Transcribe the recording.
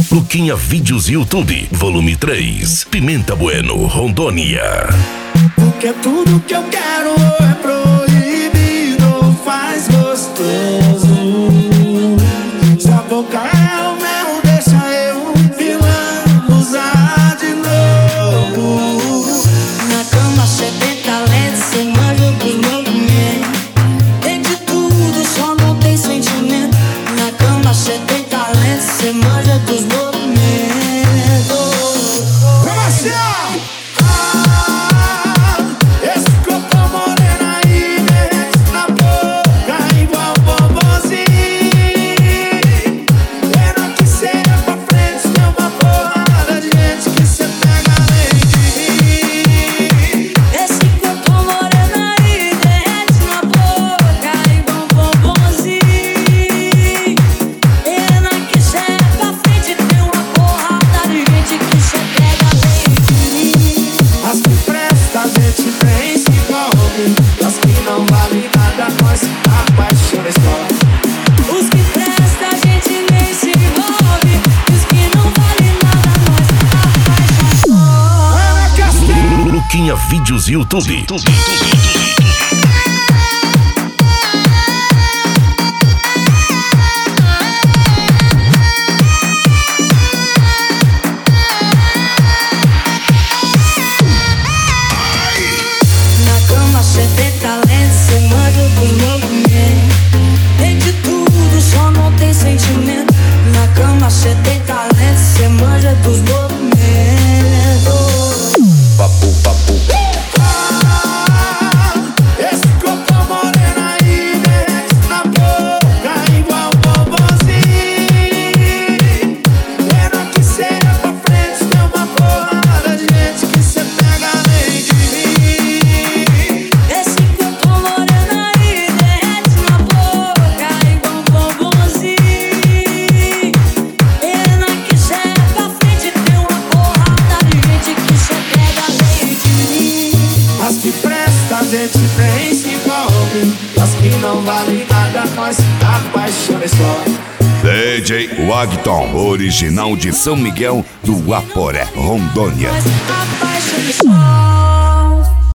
Luquinha Vídeos YouTube, volume 3. Pimenta Bueno, Rondônia. Porque tudo que eu quero é proibido, faz gostoso. Se a boca é o mel, deixa eu vilão usar de novo. Na cama cê tem talento, cê manja dos movimentos. Tem de tudo, só não tem sentimento. Na cama cê tem talento, cê manja dos movimentos. Luquinha Vídeos YouTube. Na cama cê tem talento, cê manja dos movimentos. Tem de tudo, só não tem sentimento. Na cama cê tem talento, cê manja dos movimentos. Papo, papo. Esse corpo morena aí, desce na boca igual bobozinho. Pena que cê é pra frente, tem uma porrada de gente que cê pega além de mim. Esse corpo morena aí, derrete na boca igual bobozinho. Pena que cê é pra frente, tem uma porrada de gente que cê pega além de mim. As que presta a gente vem se envolve, as que não valem nada nós apaixonamos. DJ Wagton, original de São Miguel do Aporé, Rondônia. Nós apaixonamos.